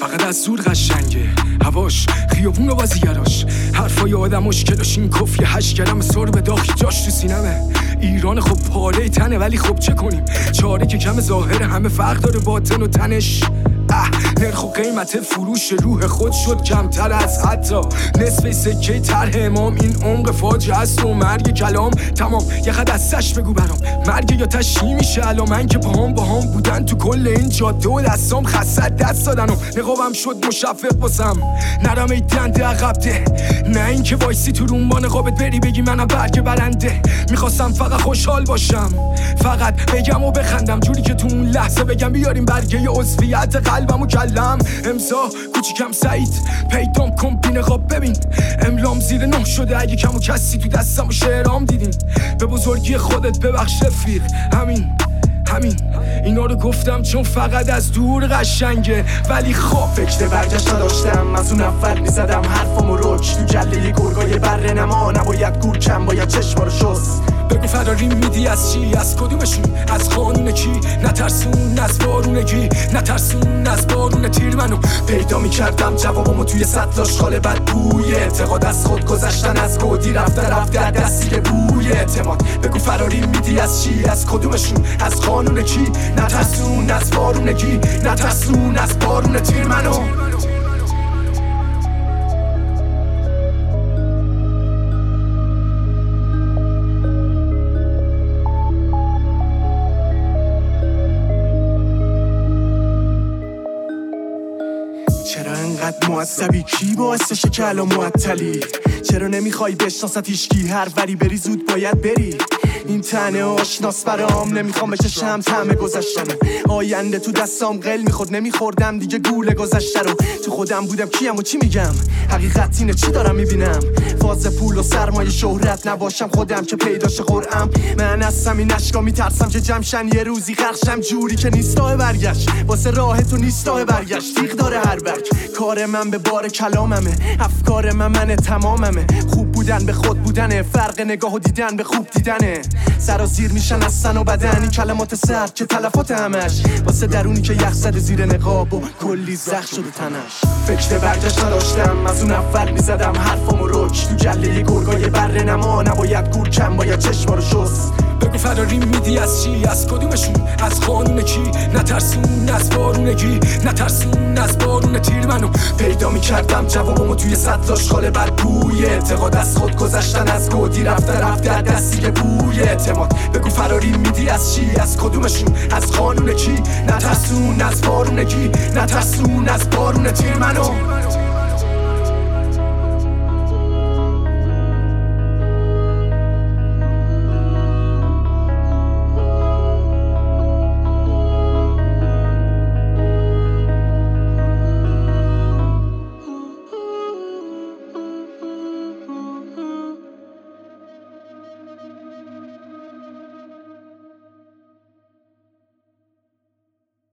فقط از زور قشنگه هواش خیابون و بازیگراش حرفای آدم مشکلاش این کفی 8 گرم سر به داخل جاش تو سینمه ایران خب پاره تنه ولی خب چه کنیم چاره که کم ظاهر همه فرق داره باطن و تنش نرخ و قیمت فروش روح خود شد کمتر از حتی نصف سکه طرح امام این عمق فاجعه است و مرگ کلام تمام یه خد از سش بگو برام مرگ یا تشریح میشه الان من که باهام بودن تو کل این جاده و دستام خسته دست دادن و نقابم شد مشفق باسم نرم ای دنده عقب ده نه این که وایسی تو روم با نقابت بری بگی منم برگ برنده میخواستم فقط خوشحال باشم فقط بگم و بخندم جوری که تو اون لحظه بگم بیاریم برگه عضویت قلبم و کلم امضا کوچیکم سعید پیدام کن بی نقاب ببین املام زیر 9 شده اگه کم و کسی تو دستم و شعرام دیدین به بزرگی خودت ببخش رفیق همین اینا رو گفتم چون فقط از دور قشنگه ولی خب فکر برگشت نداشتم از اون اول میزدم حرفمو رک تو جله یه گرگای بره نما نباید گور کم باید چشما رو شست بگو فراری میدی از چی از کدومشون از قانون کی نترسون از بارونگی نترسون از بارون تیر منو پیدا میکردم جوابمو توی سطلاش خاله بد بوی اعتقاد از خود گذشتن از گودی رفته دستی بوی اعتماد بگو فراری میدی از چی از کدومشون از قانون کی نترسون از بارونگی نترسون از بارون تیر منو چرا انقدر معصبی کی باعث شکل و معطلی چرا نمیخوای بشناست هیچکی هر وری بری زود باید بری این تنه آشناس برام نمیخوام بشه شمس همه گذشتنم آینده تو دستام قل میخورد نمیخوردم دیگه گوله گذشته رو تو خودم بودم کیم و چی میگم حقیقت اینه چی دارم میبینم فاز پول و سرمایه شهرت نباشم خودم که پیداش قرعم من از همین اشکا میترسم که جمشن یه روزی خرشم جوری که نیستا برگشت واسه راه تو نیستا برگشت تیغ داره هر برگ کار من به بار کلاممه افکار من تماممه خوب بودن به خود بودنه فرق نگاه و دیدن به خوب دیدنه سرازیر میشن از سن و بدن این کلمات سرد که تلفات همش واسه درونی که یخ زده زیر نقاب و کلی زخ شده تنش فکر برگشت نداشتم از اون اول میزدم حرفمو رک تو جله یه گرگای بره نما نباید گور کم باید چشما رو شست بگو فراری میدی از چی از کدومشون از قانون کی نترسون از بارونگی نترسون از بارون تیر منو پیدا میکردم جوابمو توی سطلاش خاله بد بوی اعتقاد از خود گذشتن از گودی رفته دستی بوی اعتماد بگو فراری میدی از چی از کدومشون از قانون کی نترسون از بارونگی نترسون از بارون تیر منو